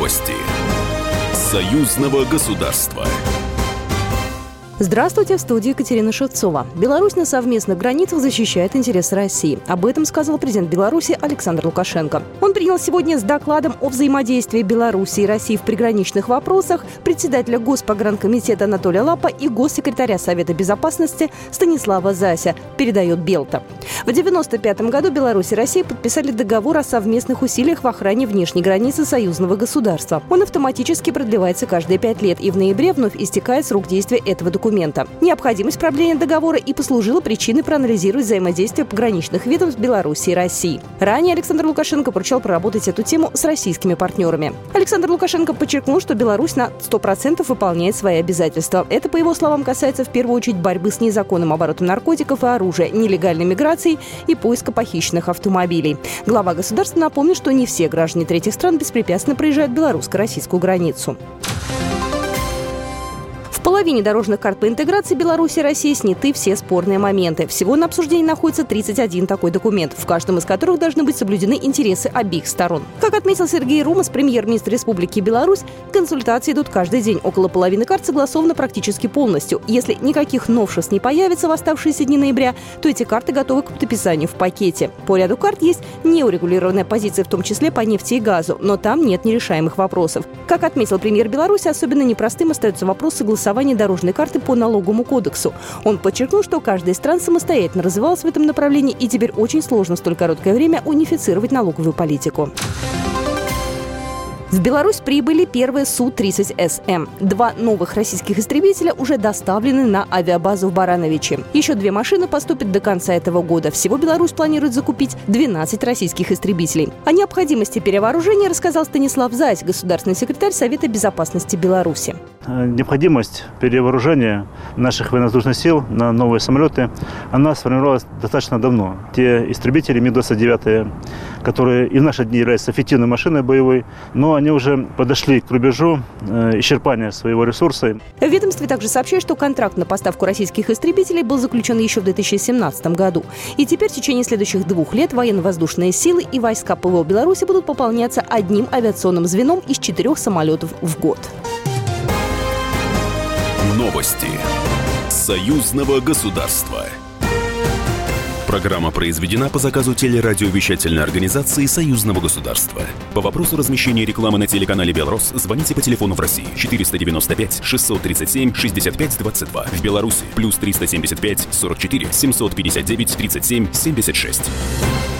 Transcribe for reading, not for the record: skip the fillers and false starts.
Новости союзного государства. Здравствуйте, в студии Екатерина Шевцова. Беларусь на совместных границах защищает интересы России. Об этом сказал президент Беларуси Александр Лукашенко. Он принял сегодня с докладом о взаимодействии Беларуси и России в приграничных вопросах председателя Госпогранкомитета Анатолия Лапа и госсекретаря Совета Безопасности Станислава Зася, передает Белта. В 1995 году Беларусь и Россия подписали договор о совместных усилиях в охране внешней границы союзного государства. Он автоматически продлевается каждые 5 лет и в ноябре вновь истекает срок действия этого документа. Необходимость продления договора и послужила причиной проанализировать взаимодействие пограничных ведомств Беларуси и России. Ранее Александр Лукашенко поручал проработать эту тему с российскими партнерами. Александр Лукашенко подчеркнул, что Беларусь на 100% выполняет свои обязательства. Это, по его словам, касается в первую очередь борьбы с незаконным оборотом наркотиков и оружия, нелегальной миграцией и поиска похищенных автомобилей. Глава государства напомнил, что не все граждане третьих стран беспрепятственно проезжают белорусско-российскую границу. В половине дорожных карт по интеграции Беларуси и России сняты все спорные моменты. Всего на обсуждении находится 31 такой документ, в каждом из которых должны быть соблюдены интересы обеих сторон. Как отметил Сергей Румас, премьер-министр Республики Беларусь, консультации идут каждый день. Около половины карт согласовано практически полностью. Если никаких новшеств не появится в оставшиеся дни ноября, то эти карты готовы к подписанию в пакете. По ряду карт есть неурегулированная позиция, в том числе по нефти и газу, но там нет нерешаемых вопросов. Как отметил премьер Беларуси, особенно непростым остается вопрос согласования дорожной карты по налоговому кодексу. Он подчеркнул, что каждая из стран самостоятельно развивалась в этом направлении, и теперь очень сложно в столь короткое время унифицировать налоговую политику. В Беларусь прибыли первые Су-30СМ. 2 новых российских истребителя уже доставлены на авиабазу в Барановичи. Еще 2 машины поступят до конца этого года. Всего Беларусь планирует закупить 12 российских истребителей. О необходимости перевооружения рассказал Станислав Зась, государственный секретарь Совета Безопасности Беларуси. Необходимость перевооружения наших военно-воздушных сил на новые самолеты, она сформировалась достаточно давно. Те истребители Ми-29, которые и в наши дни являются эффективной машиной боевой, но они уже подошли к рубежу исчерпания своего ресурса. В ведомстве также сообщают, что контракт на поставку российских истребителей был заключен еще в 2017 году. И теперь в течение следующих 2 лет военно-воздушные силы и войска ПВО Беларуси будут пополняться одним авиационным звеном из 4 самолетов в год. Новости союзного государства. Программа произведена по заказу телерадиовещательной организации Союзного государства. По вопросу размещения рекламы на телеканале «Белрос» звоните по телефону в России 495 637 65 22. В Беларуси +375 44 759 37 76.